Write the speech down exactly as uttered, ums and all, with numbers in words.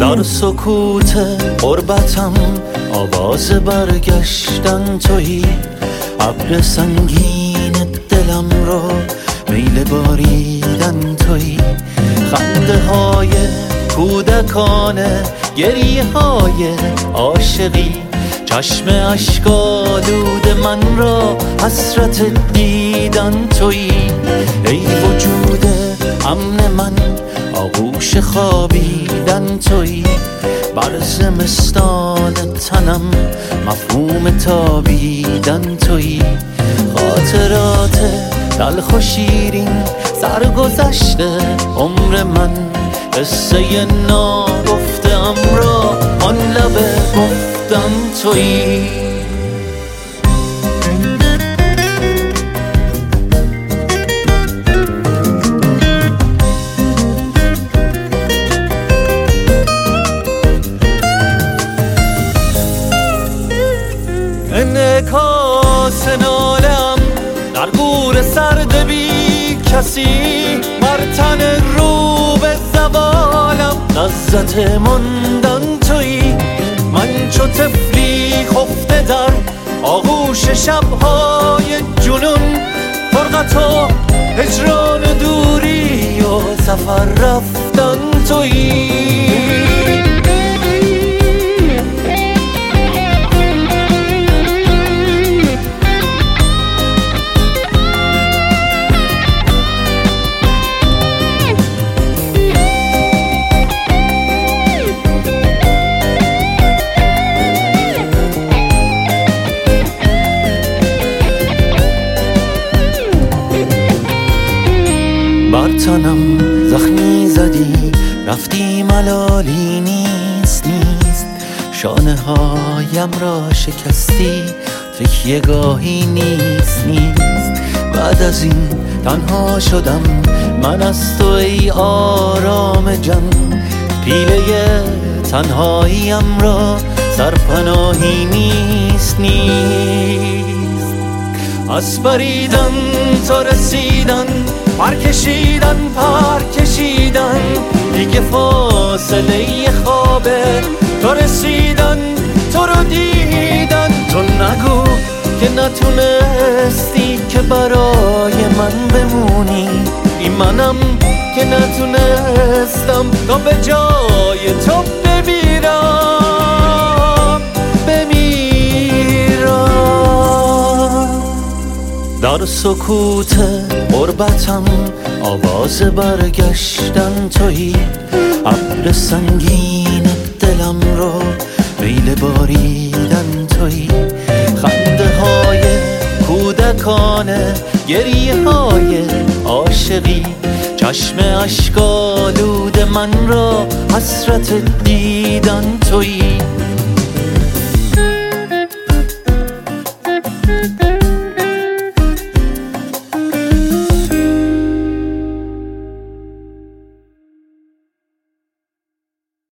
در سکوت غربتم آواز برگشتن تویی، ابر سنگین دلم رو میل باریدن تویی، خنده های کودکانه، گریه های عاشقی، چشم اشک‌آلود من را حسرت دیدن تویی. ای وجود امن من، آغوش خوابیدن تویی، بر زمستان تنم مفهوم تابیدن تویی. خاطرات تلخ و شیرین سرگذشته عمر من، قصه ناگفته ام را آن لب گفتن تویی. انعکاس نالم در گور سرد بی کسی، بر تن رو به زوالم لذت ماندن تویی. من چو طفلی خفته در آغوش شبهای جنون، فرقت و هجران و دوری و سفر رفتن تویی. بر تنم زخمی زدی رفتی، ملالی نیست نیست، شانه هایم را شکستی، تکیه گاهی نیست نیست. بعد از این تنها شدم من از تو ای آرام جان، پیله تنهاییم را سرپناهی نیست نیست. از پریدن تا رسیدن، پر کشیدن پر کشیدن، دیگه فاصله خوابه تا رسیدن تو رو دیدن. تو نگو که نتونستی که برای من بمونی، این منم که نتونستم تا به جای تو بمیرم بمیرم. در سکوت غربتم آواز برگشتن تویی، ابر سنگین دلم رو میل باریدن تویی، خنده های کودکانه، گریه های عاشقی، چشم اشک‌آلود من را حسرت دیدن تویی.